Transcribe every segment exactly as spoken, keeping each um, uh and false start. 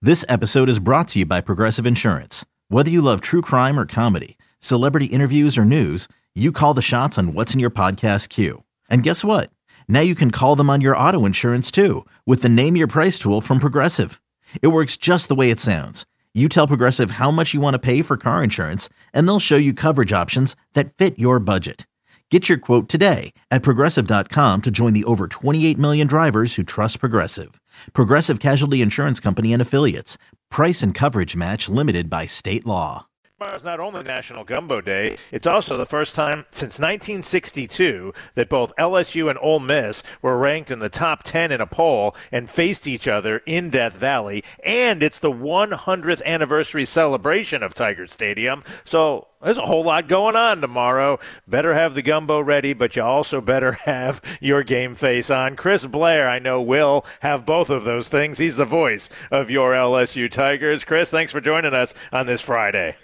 This episode is brought to you by Progressive Insurance. Whether you love true crime or comedy, celebrity interviews or news, you call the shots on what's in your podcast queue. And guess what? Now you can call them on your auto insurance too with the Name Your Price tool from Progressive. It works just the way it sounds. You tell Progressive how much you want to pay for car insurance, and they'll show you coverage options that fit your budget. Get your quote today at Progressive dot com to join the over twenty-eight million drivers who trust Progressive. Progressive Casualty Insurance Company and Affiliates. Price and coverage match limited by state law. Tomorrow's not only National Gumbo Day, it's also the first time since nineteen sixty-two that both L S U and Ole Miss were ranked in the top ten in a poll and faced each other in Death Valley. And it's the one hundredth anniversary celebration of Tiger Stadium. So there's a whole lot going on tomorrow. Better have the gumbo ready, but you also better have your game face on. Chris Blair, I know, will have both of those things. He's the voice of your L S U Tigers. Chris, thanks for joining us on this Friday.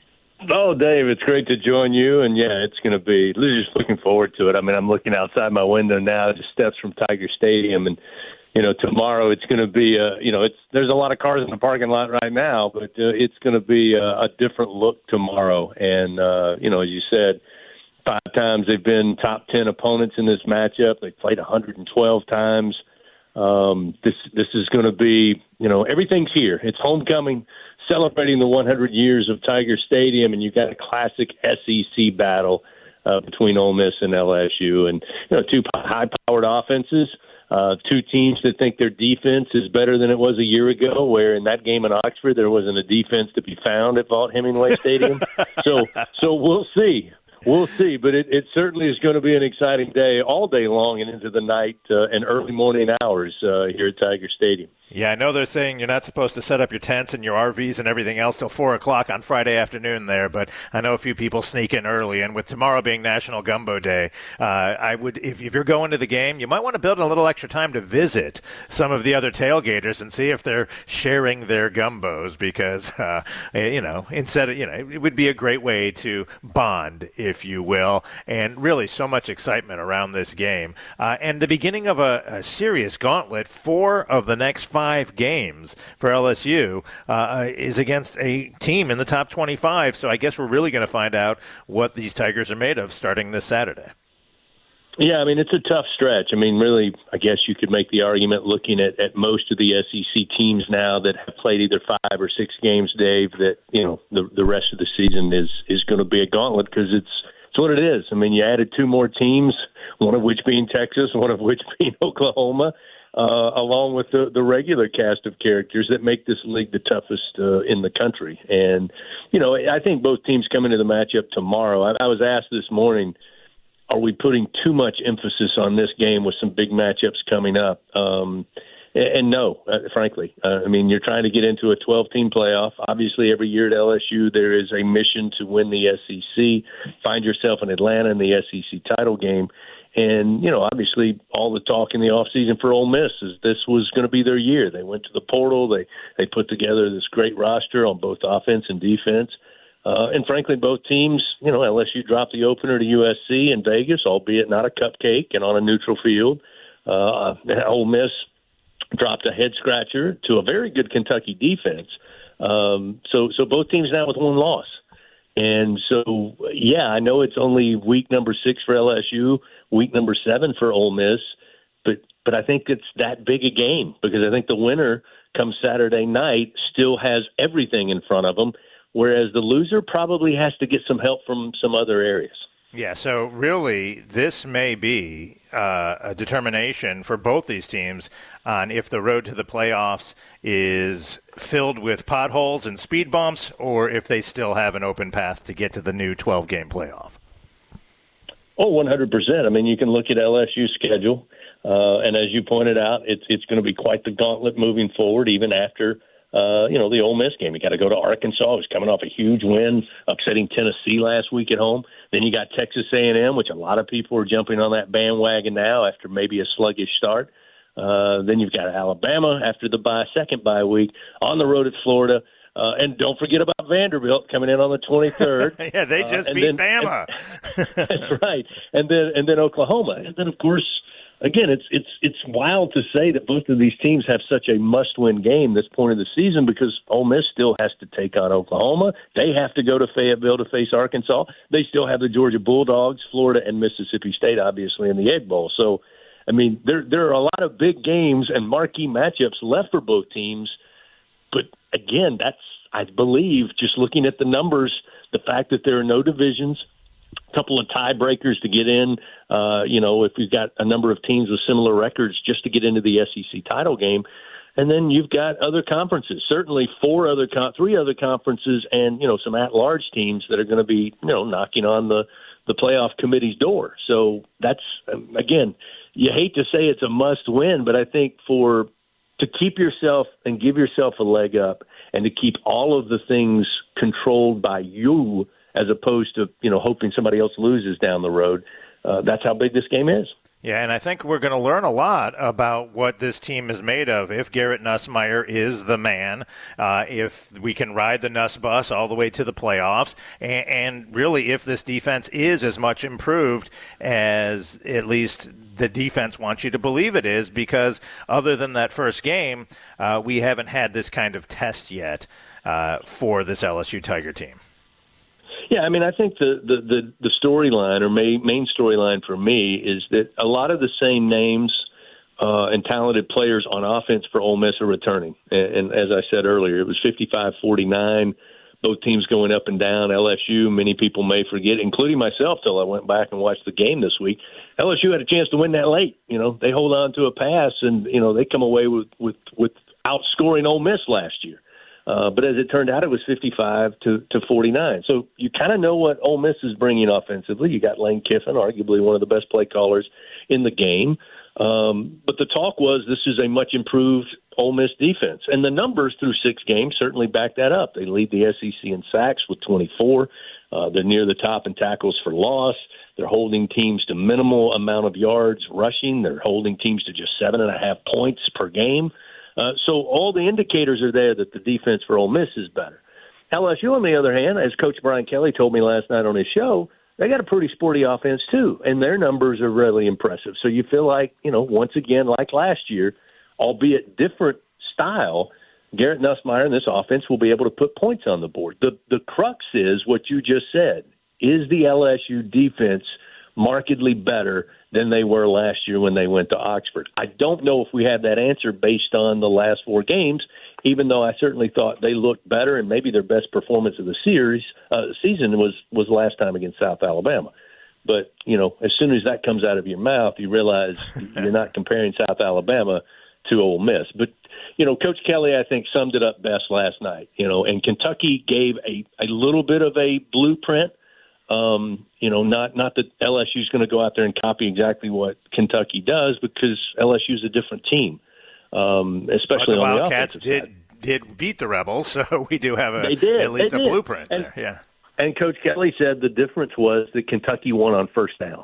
Oh, Dave, it's great to join you, and yeah, it's going to be – just looking forward to it. I mean, I'm looking outside my window now, just steps from Tiger Stadium, and, you know, tomorrow it's going to be – you know, it's there's a lot of cars in the parking lot right now, but uh, it's going to be a, a different look tomorrow. And, uh, you know, as you said, five times they've been top ten opponents in this matchup. They've played one hundred twelve times. Um, this this is going to be, you know, everything's here. It's homecoming, celebrating the one hundred years of Tiger Stadium, and you've got a classic S E C battle uh, between Ole Miss and L S U, and you know, two high-powered offenses, uh, two teams that think their defense is better than it was a year ago. Where in that game in Oxford, there wasn't a defense to be found at Vaught-Hemingway Stadium. so, so we'll see. We'll see, but it, it certainly is going to be an exciting day all day long and into the night uh, and early morning hours uh, here at Tiger Stadium. Yeah, I know they're saying you're not supposed to set up your tents and your R Vs and everything else till four o'clock on Friday afternoon there, but I know a few people sneak in early, and with tomorrow being National Gumbo Day, uh, I would, if, if you're going to the game, you might want to build a little extra time to visit some of the other tailgaters and see if they're sharing their gumbos, because, uh, you know, instead of, you know, it would be a great way to bond, if you will, and really so much excitement around this game. Uh, and the beginning of a, a serious gauntlet, four of the next five games for L S U uh, is against a team in the top twenty-five. So I guess we're really going to find out what these Tigers are made of starting this Saturday. Yeah, I mean, it's a tough stretch. I mean, really, I guess you could make the argument looking at, at most of the S E C teams now that have played either five or six games, Dave, that, you know, the, the rest of the season is, is going to be a gauntlet because it's, it's what it is. I mean, you added two more teams, one of which being Texas, one of which being Oklahoma. Uh, along with the, the regular cast of characters that make this league the toughest uh, in the country. And, you know, I think both teams come into the matchup tomorrow. I, I was asked this morning, are we putting too much emphasis on this game with some big matchups coming up? Um, and, and no, uh, frankly. Uh, I mean, you're trying to get into a twelve-team playoff. Obviously, every year at L S U, there is a mission to win the S E C, find yourself in Atlanta in the S E C title game. And, you know, obviously all the talk in the offseason for Ole Miss is this was going to be their year. They went to the portal. They they put together this great roster on both offense and defense. Uh, and, frankly, both teams, you know, L S U dropped the opener to U S C in Vegas, albeit not a cupcake and on a neutral field. Uh, Ole Miss dropped a head-scratcher to a very good Kentucky defense. Um, so, so both teams now with one loss. And so, yeah, I know it's only week number six for L S U, week number seven for Ole Miss, but but I think it's that big a game because I think the winner come Saturday night still has everything in front of them, whereas the loser probably has to get some help from some other areas. Yeah, so really this may be uh, a determination for both these teams on if the road to the playoffs is filled with potholes and speed bumps or if they still have an open path to get to the new twelve-game playoff. Oh, one hundred percent. I mean, you can look at L S U's schedule, uh, and as you pointed out, it's it's going to be quite the gauntlet moving forward, even after Uh, you know, the Ole Miss game. You got to go to Arkansas, who's coming off a huge win, upsetting Tennessee last week at home. Then you got Texas A and M, which a lot of people are jumping on that bandwagon now after maybe a sluggish start. Uh, then you've got Alabama after the bye, second bye week, on the road at Florida. Uh, and don't forget about Vanderbilt coming in on the twenty-third. Yeah, they just uh, beat then, Bama. And, that's right. And then and then Oklahoma. And then, of course, again, it's it's it's wild to say that both of these teams have such a must-win game this point of the season because Ole Miss still has to take on Oklahoma. They have to go to Fayetteville to face Arkansas. They still have the Georgia Bulldogs, Florida, and Mississippi State, obviously, in the Egg Bowl. So, I mean, there there are a lot of big games and marquee matchups left for both teams. But, again, that's, I believe, just looking at the numbers, the fact that there are no divisions, a couple of tiebreakers to get in, uh, you know, if you've got a number of teams with similar records just to get into the S E C title game. And then you've got other conferences, certainly four other, con- three other conferences and, you know, some at-large teams that are going to be, you know, knocking on the, the playoff committee's door. So that's, again, you hate to say it's a must-win, but I think for to keep yourself and give yourself a leg up and to keep all of the things controlled by you as opposed to, you know, hoping somebody else loses down the road, uh, that's how big this game is. Yeah, and I think we're going to learn a lot about what this team is made of if Garrett Nussmeier is the man, uh, if we can ride the Nuss bus all the way to the playoffs, and, and really if this defense is as much improved as at least the defense wants you to believe it is, because other than that first game, uh, we haven't had this kind of test yet uh, for this L S U Tiger team. Yeah, I mean, I think the the, the, the storyline or main, main storyline for me is that a lot of the same names uh, and talented players on offense for Ole Miss are returning. And, and as I said earlier, it was fifty-five forty-nine, both teams going up and down. L S U, many people may forget, including myself till I went back and watched the game this week. L S U had a chance to win that late. You know, they hold on to a pass, and, you know, they come away with, with, with outscoring Ole Miss last year. Uh, but as it turned out, it was fifty-five to forty-nine. So you kind of know what Ole Miss is bringing offensively. You got Lane Kiffin, arguably one of the best play callers in the game. Um, but the talk was this is a much improved Ole Miss defense. And the numbers through six games certainly back that up. They lead the S E C in sacks with twenty-four. Uh, they're near the top in tackles for loss. They're holding teams to minimal amount of yards rushing. They're holding teams to just seven and a half points per game. Uh, so all the indicators are there that the defense for Ole Miss is better. L S U, on the other hand, as Coach Brian Kelly told me last night on his show, they got a pretty sporty offense too, and their numbers are really impressive. So you feel like, you know, once again, like last year, albeit different style, Garrett Nussmeier and this offense will be able to put points on the board. The the crux is what you just said. Is the L S U defense markedly better than they were last year when they went to Oxford? I don't know if we have that answer based on the last four games, even though I certainly thought they looked better and maybe their best performance of the series uh, season was, was last time against South Alabama. But, you know, as soon as that comes out of your mouth, you realize you're not comparing South Alabama to Ole Miss. But, you know, Coach Kelly, I think, summed it up best last night, you know, and Kentucky gave a, a little bit of a blueprint. Um, you know, not not that L S U is going to go out there and copy exactly what Kentucky does, because L S U is a different team, um, especially but the on Wildcats the offensive did, side. did beat the Rebels, so we do have a, did, at least a did. blueprint and, there. Yeah. And Coach Kelly said the difference was that Kentucky won on first down.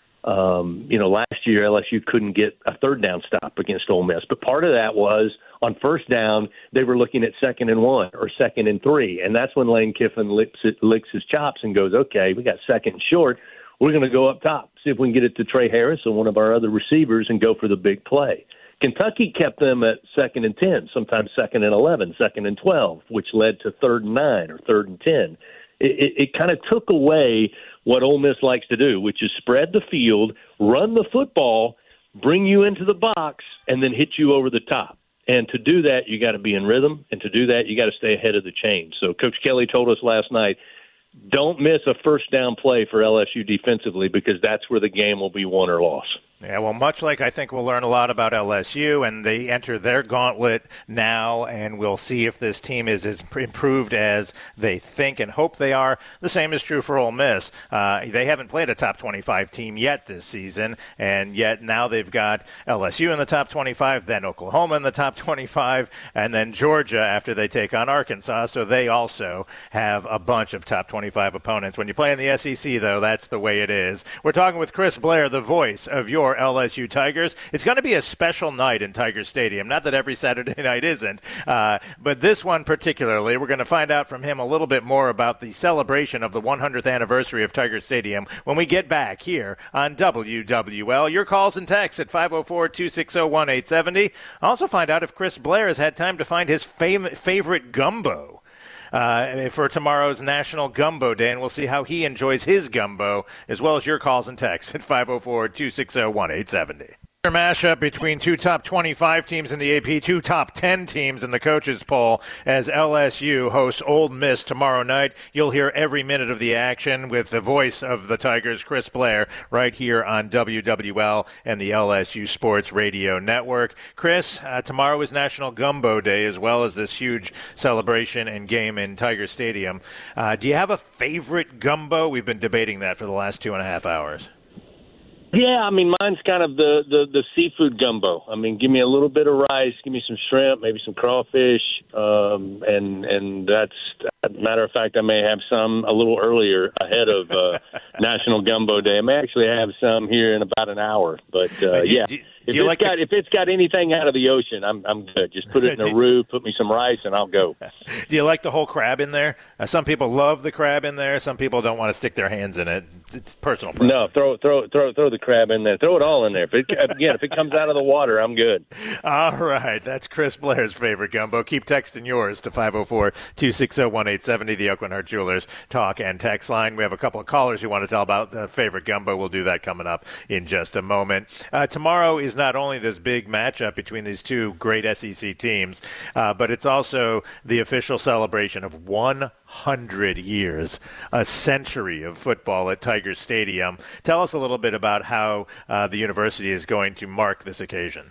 Um, you know, last year L S U couldn't get a third down stop against Ole Miss, but part of that was on first down they were looking at second and one or second and three, and that's when Lane Kiffin licks, it, licks his chops and goes, okay, we got second and short, we're going to go up top, see if we can get it to Trey Harris or one of our other receivers and go for the big play. Kentucky kept them at second and ten, sometimes second and eleven, second and twelve, which led to third and nine or third and ten. It, it, it kind of took away what Ole Miss likes to do, which is spread the field, run the football, bring you into the box, and then hit you over the top. And to do that, you got to be in rhythm, and to do that, you got to stay ahead of the chain. So Coach Kelly told us last night, don't miss a first down play for L S U defensively, because that's where the game will be won or lost. Yeah, well, much like I think we'll learn a lot about L S U, and they enter their gauntlet now, and we'll see if this team is as improved as they think and hope they are. The same is true for Ole Miss. Uh, they haven't played a top twenty-five team yet this season, and yet now they've got L S U in the top twenty-five, then Oklahoma in the top twenty-five, and then Georgia after they take on Arkansas. So they also have a bunch of top twenty-five opponents. When you play in the S E C, though, that's the way it is. We're talking with Chris Blair, the voice of your your L S U Tigers. It's going to be a special night in Tiger Stadium. Not that every Saturday night isn't, uh, but this one particularly. We're going to find out from him a little bit more about the celebration of the one hundredth anniversary of Tiger Stadium when we get back here on W W L. Your calls and texts at five oh four, two six oh, one eight seven oh. Also find out if Chris Blair has had time to find his fam- favorite gumbo uh, for tomorrow's National Gumbo Day, and we'll see how he enjoys his gumbo, as well as your calls and texts at five oh four, two six oh, one eight seven oh. Mashup between two top twenty-five teams in the A P, two top ten teams in the coaches poll as L S U hosts Ole Miss tomorrow night. You'll hear every minute of the action with the voice of the Tigers, Chris Blair, right here on W W L and the L S U Sports Radio Network. Chris, uh, tomorrow is National Gumbo Day, as well as this huge celebration and game in Tiger Stadium. Uh, do you have a favorite gumbo? We've been debating that for the last two and a half hours. Yeah, I mean, mine's kind of the, the, the seafood gumbo. I mean, give me a little bit of rice, give me some shrimp, maybe some crawfish, um, and and that's, as a matter of fact, I may have some a little earlier ahead of uh, National Gumbo Day. I may actually have some here in about an hour, but uh, do you, yeah. Do you, If do you it's like got the... if it's got anything out of the ocean, I'm I'm good. Just put it in a roux, put me some rice, and I'll go. Do you like the whole crab in there? Uh, some people love the crab in there. Some people don't want to stick their hands in it. It's personal preference. No, throw throw throw throw the crab in there. Throw it all in there. If it, again, if it comes out of the water, I'm good. All right, that's Chris Blair's favorite gumbo. Keep texting yours to five oh four, two six oh, one eight seven oh, the Oakland Heart Jewelers talk and text line. We have a couple of callers who want to tell about the favorite gumbo. We'll do that coming up in just a moment. Uh, tomorrow is not only this big matchup between these two great S E C teams, uh, but it's also the official celebration of one hundred years, a century of football at Tiger Stadium. Tell us a little bit about how uh, the university is going to mark this occasion.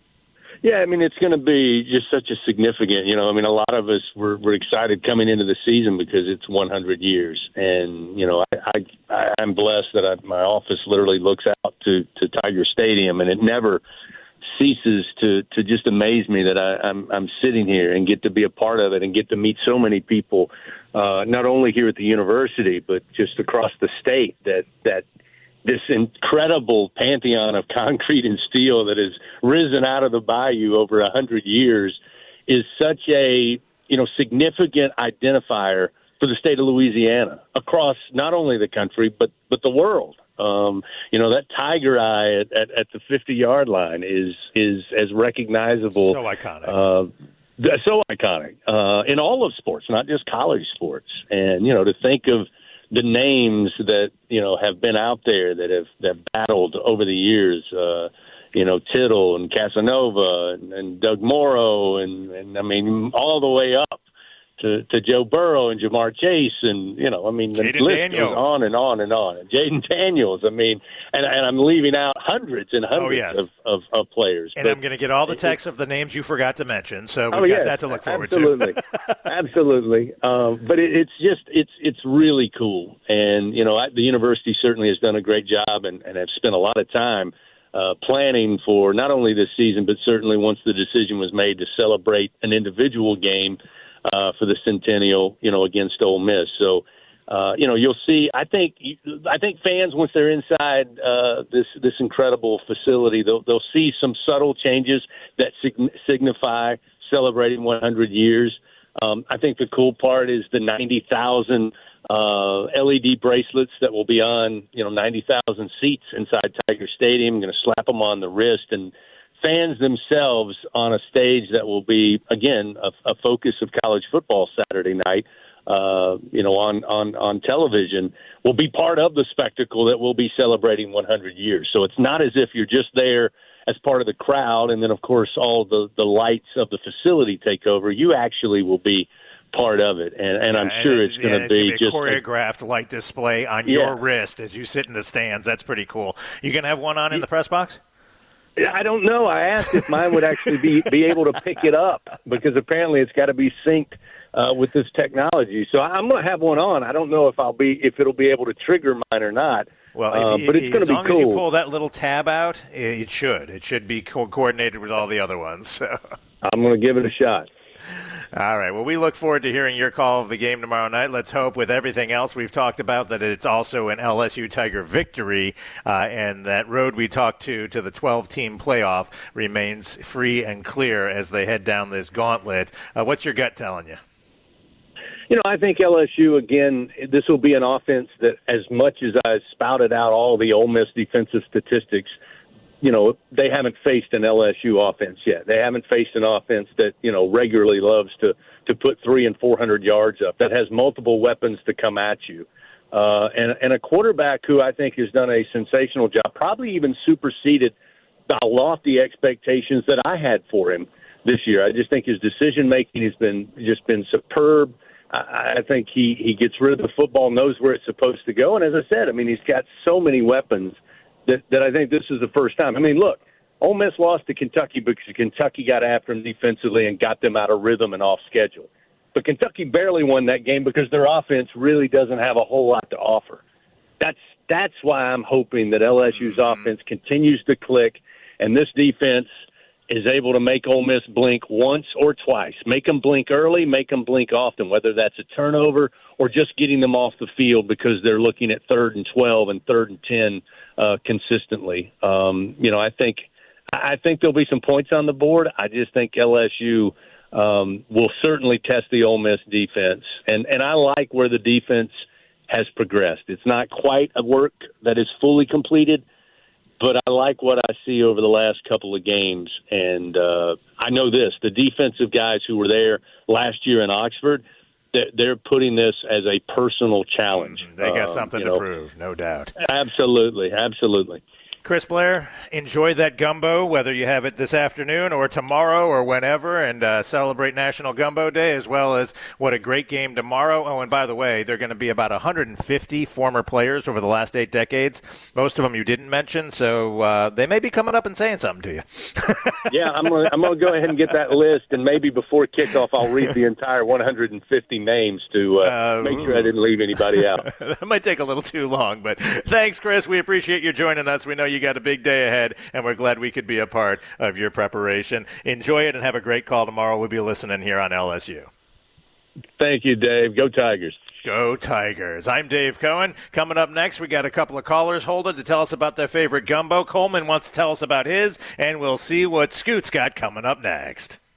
Yeah, I mean, it's going to be just such a significant, you know, I mean, a lot of us were, were excited coming into the season because it's one hundred years. And, you know, I, I, I'm blessed that I, my office literally looks out to, to Tiger Stadium, and it never ceases to, to just amaze me that I, I'm, I'm sitting here and get to be a part of it and get to meet so many people, uh, not only here at the university, but just across the state, that, that this incredible pantheon of concrete and steel that has risen out of the bayou over a hundred years is such a, you know, significant identifier for the state of Louisiana across not only the country, but, but the world. Um, you know, that tiger eye at, at, at the fifty-yard line is is as recognizable. So iconic. Uh, so iconic uh, in all of sports, not just college sports. And, you know, to think of the names that, you know, have been out there that have, that have battled over the years, uh, you know, Tittle and Casanova and, and Doug Morrow and, and, I mean, all the way up to, to Joe Burrow and Jamar Chase and, you know, I mean, the Jayden list Daniels. goes on and on and on. And Jayden Daniels, I mean, and, and I'm leaving out hundreds and hundreds oh, yes. of, of, of players. And but I'm going to get all the texts of the names you forgot to mention, so we've oh, got yes, that to look forward absolutely. to. Absolutely. Um, but it, it's just, it's it's really cool. And, you know, I, the university certainly has done a great job and, and have spent a lot of time uh, planning for not only this season, but certainly once the decision was made to celebrate an individual game uh, for the Centennial, you know, against Ole Miss. So, uh, you know, you'll see, I think, I think fans, once they're inside uh, this, this incredible facility, they'll, they'll see some subtle changes that sig- signify celebrating one hundred years. Um, I think the cool part is the ninety thousand uh, L E D bracelets that will be on, you know, ninety thousand seats inside Tiger Stadium. I'm going to slap them on the wrist, and fans themselves on a stage that will be, again, a, a focus of college football Saturday night, uh, you know, on, on, on television, will be part of the spectacle that will be celebrating one hundred years. So it's not as if you're just there as part of the crowd, and then, of course, all the, the lights of the facility take over. You actually will be part of it, and, and yeah, I'm sure and it's going yeah, to be a just choreographed light display on yeah. your wrist as you sit in the stands. That's pretty cool. You going to have one on in the press box? I don't know. I asked if mine would actually be, be able to pick it up, because apparently it's got to be synced uh, with this technology. So I'm going to have one on. I don't know if I'll be if it'll be able to trigger mine or not. Well, uh, if you, but it's going to be cool. As long as you pull that little tab out, it should. It should be co- coordinated with all the other ones. So. I'm going to give it a shot. All right. Well, we look forward to hearing your call of the game tomorrow night. Let's hope with everything else we've talked about that it's also an L S U Tiger victory, uh, and that road we talked to to the twelve-team playoff remains free and clear as they head down this gauntlet. Uh, what's your gut telling you? You know, I think L S U, again, this will be an offense that as much as I spouted out all the Ole Miss defensive statistics, you know, they haven't faced an L S U offense yet. They haven't faced an offense that, you know, regularly loves to, to put three and four hundred yards up, that has multiple weapons to come at you. Uh, and, and a quarterback who I think has done a sensational job, probably even superseded the lofty expectations that I had for him this year. I just think his decision-making has been just been superb. I, I think he, he gets rid of the football, knows where it's supposed to go. And as I said, I mean, he's got so many weapons That, that I think this is the first time. I mean, look, Ole Miss lost to Kentucky because Kentucky got after them defensively and got them out of rhythm and off schedule. But Kentucky barely won that game because their offense really doesn't have a whole lot to offer. That's that's why I'm hoping that L S U's mm-hmm. offense continues to click, and this defense is able to make Ole Miss blink once or twice. Make them blink early, make them blink often, whether that's a turnover or just getting them off the field because they're looking at third and twelve and third and ten uh, consistently. Um, you know, I think I think there'll be some points on the board. I just think L S U um, will certainly test the Ole Miss defense, and and I like where the defense has progressed. It's not quite a work that is fully completed, but I like what I see over the last couple of games. And uh, I know this, the defensive guys who were there last year in Oxford, they're putting this as a personal challenge. Mm-hmm. They got um, something to know. prove, no doubt. Absolutely, absolutely. Chris Blair, enjoy that gumbo, whether you have it this afternoon or tomorrow or whenever, and uh, celebrate National Gumbo Day, as well as what a great game tomorrow. Oh, and by the way, there are going to be about one hundred fifty former players over the last eight decades, most of them you didn't mention, so uh, they may be coming up and saying something to you. Yeah, I'm going I'm to go ahead and get that list, and maybe before kickoff I'll read the entire one hundred fifty names to uh, uh, make sure I didn't leave anybody out. That might take a little too long, but thanks, Chris. We appreciate you joining us. We know you got a big day ahead, and we're glad we could be a part of your preparation. Enjoy it and have a great call tomorrow. We'll be listening here on L S U. Thank you, Dave. Go Tigers. Go Tigers. I'm Dave Cohen. Coming up next, we got a couple of callers holding to tell us about their favorite gumbo. Coleman wants to tell us about his, and we'll see what Scoot's got coming up next.